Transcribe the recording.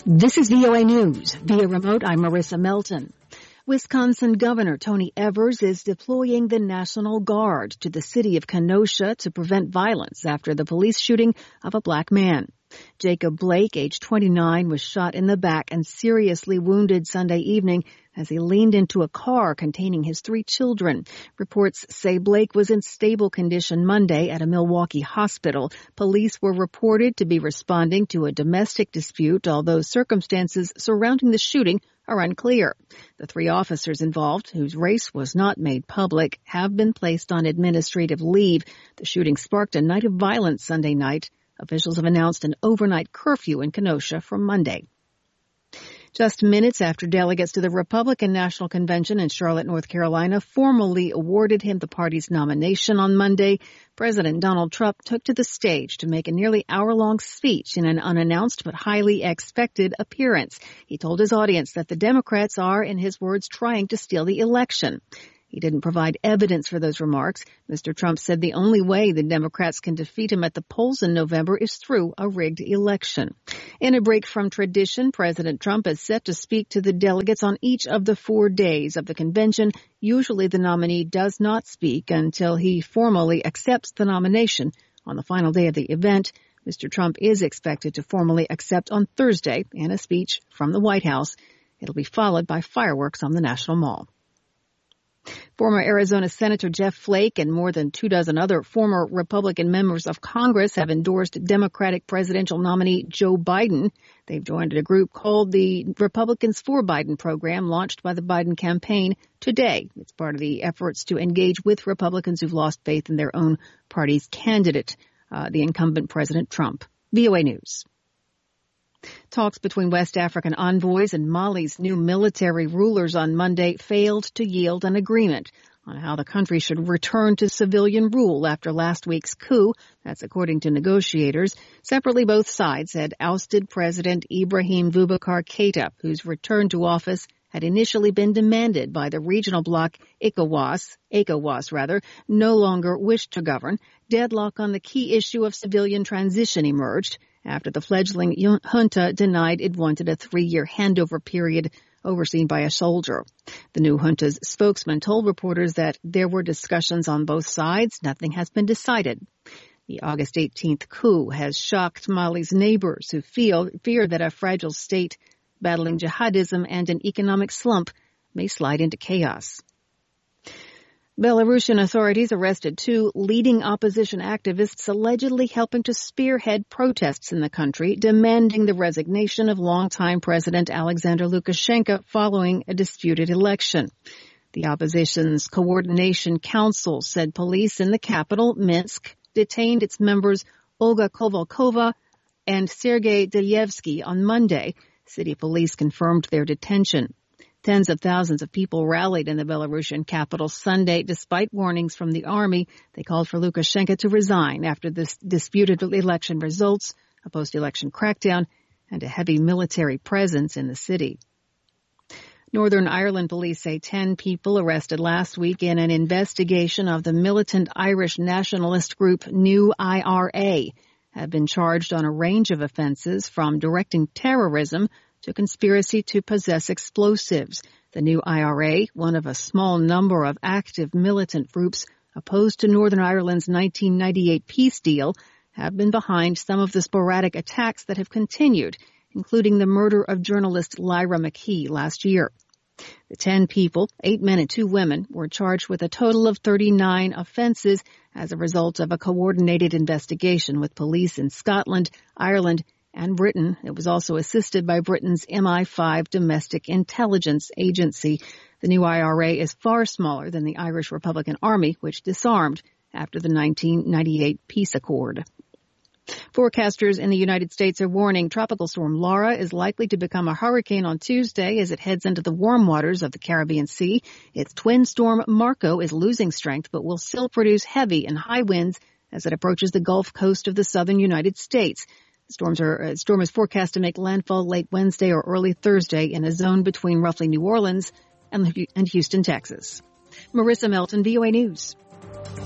This is VOA News. Via remote, I'm Marissa Melton. Wisconsin Governor Tony Evers is deploying the National Guard to the city of Kenosha to prevent violence after the police shooting of a black man. Jacob Blake, age 29, was shot in the back and seriously wounded Sunday evening as he leaned into a car containing his 3 children. Reports say Blake was in stable condition Monday at a Milwaukee hospital. Police were reported to be responding to a domestic dispute, although circumstances surrounding the shooting are unclear. The 3 officers involved, whose race was not made public, have been placed on administrative leave. The shooting sparked a night of violence Sunday night. Officials have announced an overnight curfew in Kenosha from Monday. Just minutes after delegates to the Republican National Convention in Charlotte, North Carolina, formally awarded him the party's nomination on Monday, President Donald Trump took to the stage to make a nearly hour-long speech in an unannounced but highly expected appearance. He told his audience that the Democrats are, in his words, trying to steal the election. He didn't provide evidence for those remarks. Mr. Trump said the only way the Democrats can defeat him at the polls in November is through a rigged election. In a break from tradition, President Trump is set to speak to the delegates on each of the 4 days of the convention. Usually the nominee does not speak until he formally accepts the nomination. On the final day of the event, Mr. Trump is expected to formally accept on Thursday in a speech from the White House. It'll be followed by fireworks on the National Mall. Former Arizona Senator Jeff Flake and more than 24 other former Republican members of Congress have endorsed Democratic presidential nominee Joe Biden. They've joined a group called the Republicans for Biden program, launched by the Biden campaign today. It's part of the efforts to engage with Republicans who've lost faith in their own party's candidate, the incumbent President Trump. VOA News. Talks between West African envoys and Mali's new military rulers on Monday failed to yield an agreement on how the country should return to civilian rule after last week's coup. That's according to negotiators. Separately, both sides had ousted President Ibrahim Boubacar Keïta, whose return to office had initially been demanded by the regional bloc ECOWAS, no longer wished to govern. Deadlock on the key issue of civilian transition emerged after the fledgling junta denied it wanted a 3-year handover period overseen by a soldier. The new junta's spokesman told reporters that there were discussions on both sides. Nothing has been decided. The August 18th coup has shocked Mali's neighbors who fear that a fragile state battling jihadism and an economic slump may slide into chaos. Belarusian authorities arrested 2 leading opposition activists allegedly helping to spearhead protests in the country, demanding the resignation of longtime President Alexander Lukashenko following a disputed election. The opposition's Coordination Council said police in the capital, Minsk, detained its members Olga Kovalkova and Sergei Delyevsky on Monday. City police confirmed their detention. Tens of thousands of people rallied in the Belarusian capital Sunday despite warnings from the army. They called for Lukashenko to resign after this disputed election results, a post-election crackdown, and a heavy military presence in the city. Northern Ireland police say 10 people arrested last week in an investigation of the militant Irish nationalist group New IRA have been charged on a range of offenses from directing terrorism to conspiracy to possess explosives. The New IRA, one of a small number of active militant groups opposed to Northern Ireland's 1998 peace deal, have been behind some of the sporadic attacks that have continued, including the murder of journalist Lyra McKee last year. The 10 people, 8 men and 2 women, were charged with a total of 39 offenses as a result of a coordinated investigation with police in Scotland, Ireland, and Britain. It was also assisted by Britain's MI5 domestic intelligence agency. The New IRA is far smaller than the Irish Republican Army, which disarmed after the 1998 peace accord. Forecasters in the United States are warning Tropical Storm Laura is likely to become a hurricane on Tuesday as it heads into the warm waters of the Caribbean Sea. Its twin storm Marco is losing strength but will still produce heavy and high winds as it approaches the Gulf Coast of the southern United States. The storm is forecast to make landfall late Wednesday or early Thursday in a zone between roughly New Orleans and Houston, Texas. Marissa Melton, VOA News.